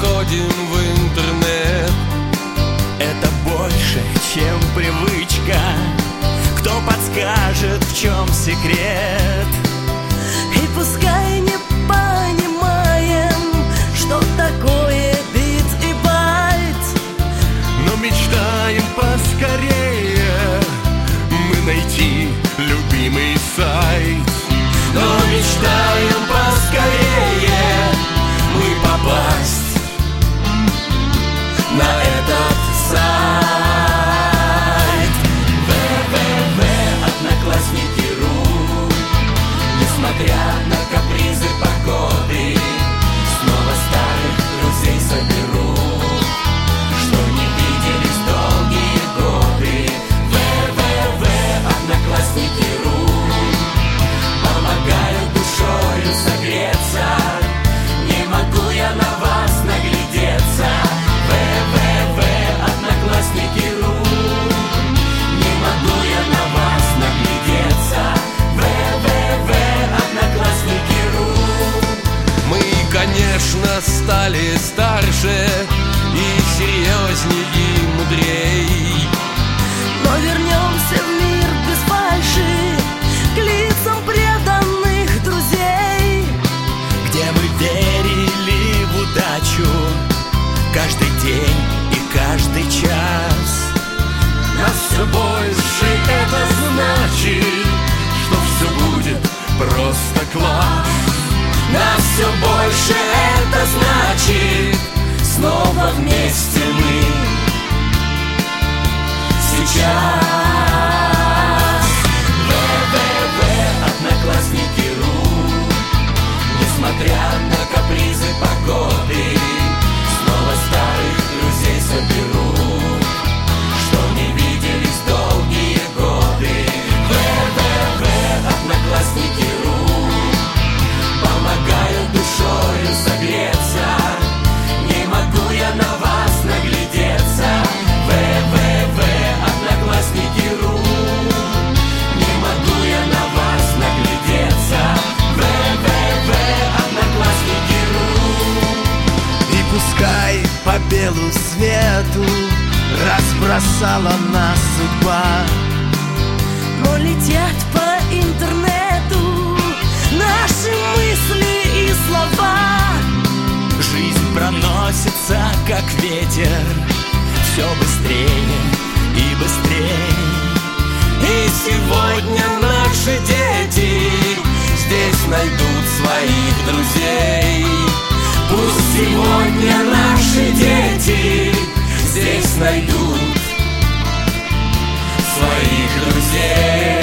заходим в интернет. Это больше, чем привычка. Кто подскажет, в чем секрет? И пускай не понимаем, что такое бит и байт, но мечтаем поскорее мы найти любимый сайт. но мечтаем поскорее мы попасть на этот сайт. www.одноклассники.ру. Несмотря на капризы погоды, снова старых друзей соберу, что не виделись долгие годы. www.одноклассники.ру. Помогают душою согреться, не могу я на вас наглядеться. www.одноклассники.ру. Не могу я на вас наглядеться. www.одноклассники.ру. Мы, конечно, стали старше и серьезней, и мудрей, Но вернемся в мир без фальши, к лицам преданных друзей, где мы верили в удачу каждый день и каждый час. нас все больше это значит, что все будет просто класс. Нас все больше это значит, снова вместе мы сейчас. www.одноклассники.ру. Несмотря на капризы погоды, снова старых друзей соберу, что не виделись долгие годы. www.одноклассники.ру. Помогают душою согреться, не могу я на вас наглядеться. www.одноклассники.ру. Не могу я на вас наглядеться. www.одноклассники.ру. И пускай по белу свету разбросала нас судьба, Но летят по интернету наши мысли и слова. Жизнь проносится, как ветер, все быстрее и быстрее. И сегодня наши дети здесь найдут своих друзей. Пусть сегодня наши дети здесь найдут Своих друзей.